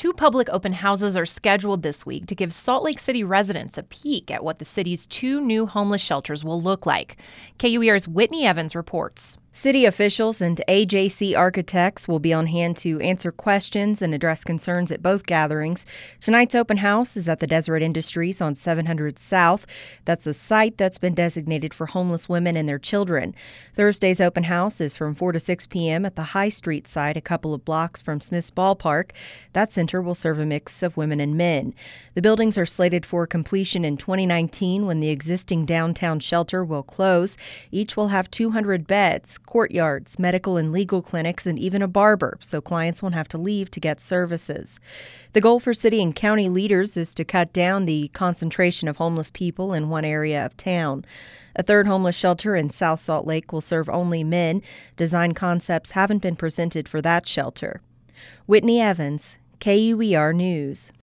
2 public open houses are scheduled this week to give Salt Lake City residents a peek at what the city's 2 new homeless shelters will look like. KUER's Whitney Evans reports. City officials and AJC architects will be on hand to answer questions and address concerns at both gatherings. Tonight's open house is at the Deseret Industries on 700 South. That's a site that's been designated for homeless women and their children. Thursday's open house is from 4 to 6 p.m. at the High Street site, a couple of blocks from Smith's Ballpark. That center will serve a mix of women and men. The buildings are slated for completion in 2019 when the existing downtown shelter will close. Each will have 200 beds, courtyards, medical and legal clinics, and even a barber, so clients won't have to leave to get services. The goal for city and county leaders is to cut down the concentration of homeless people in one area of town. A third homeless shelter in South Salt Lake will serve only men. Design concepts haven't been presented for that shelter. Whitney Evans, KUER News.